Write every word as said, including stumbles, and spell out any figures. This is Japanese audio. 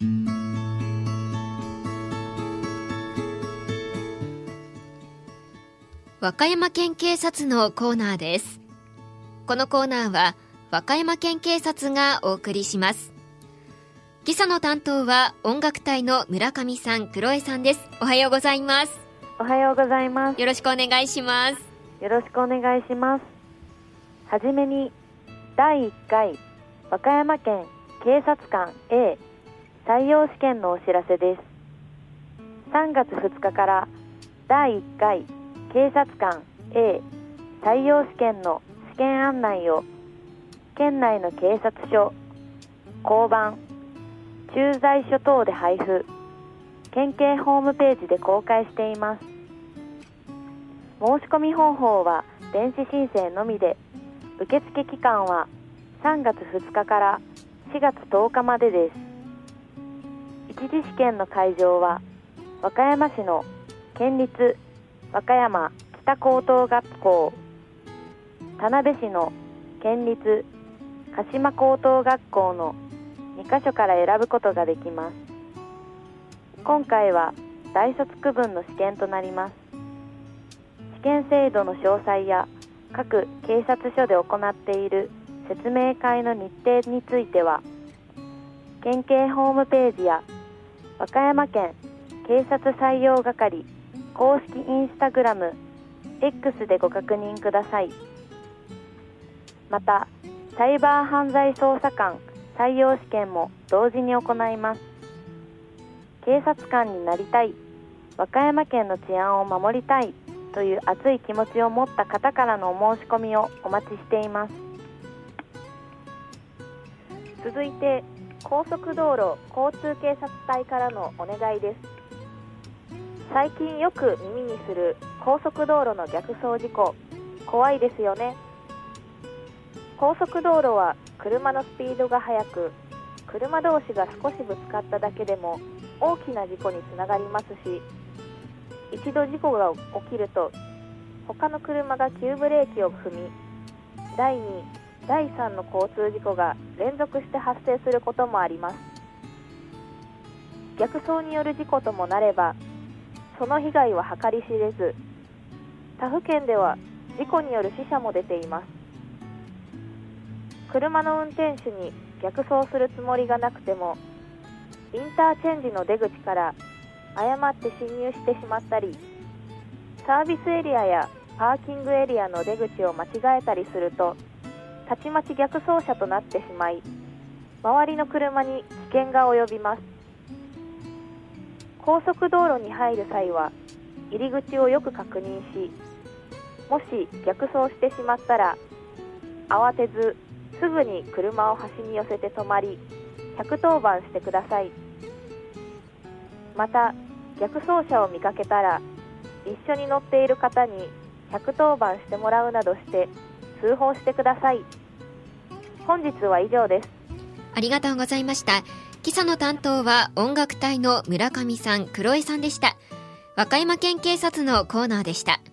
和歌山県警察のコーナーです。このコーナーは和歌山県警察がお送りします。今朝の担当は音楽隊の村上さん、黒江さんです。おはようございます。 おはようございます。 よろしくお願いします。 よろしくお願いします。はじめにだいいっかい和歌山県警察官 A 採用試験のお知らせです。さんがつふつかからだいいっかい警察官 A 採用試験の試験案内を県内の警察署、交番、駐在所等で配布、県警ホームページで公開しています。申し込み方法は電子申請のみで、受付期間はさんがつふつかからしがつとおかまでです。一次試験の会場は和歌山市の県立和歌山北高等学校、田辺市の県立鹿島高等学校のにかしょから選ぶことができます。今回は大卒区分の試験となります。試験制度の詳細や各警察署で行っている説明会の日程については、県警ホームページや和歌山県警察採用係公式インスタグラム X でご確認ください。また、サイバー犯罪捜査官採用試験も同時に行います。警察官になりたい、和歌山県の治安を守りたいという熱い気持ちを持った方からのお申し込みをお待ちしています。続いて、高速道路交通警察隊からのお願いです。最近よく耳にする高速道路の逆走事故、怖いですよね。高速道路は車のスピードが速く、車同士が少しぶつかっただけでも大きな事故につながりますし、一度事故が起きると他の車が急ブレーキを踏み、だいに、だいさんの交通事故が連続して発生することもあります。逆走による事故ともなれば、その被害は計り知れず、他府県では事故による死者も出ています。車の運転手に逆走するつもりがなくても、インターチェンジの出口から誤って進入してしまったり、サービスエリアやパーキングエリアの出口を間違えたりすると、たちまち逆走車となってしまい、周りの車に危険が及びます。高速道路に入る際は入り口をよく確認し、もし逆走してしまったら慌てずすぐに車を端に寄せて止まり、ひゃくとおばんしてください。また、逆走車を見かけたら一緒に乗っている方にひゃくとおばんしてもらうなどして通報してください。本日は以上です。 ありがとうございました。今朝の担当は音楽隊の村上さん、黒江さんでした。和歌山県警察のコーナーでした。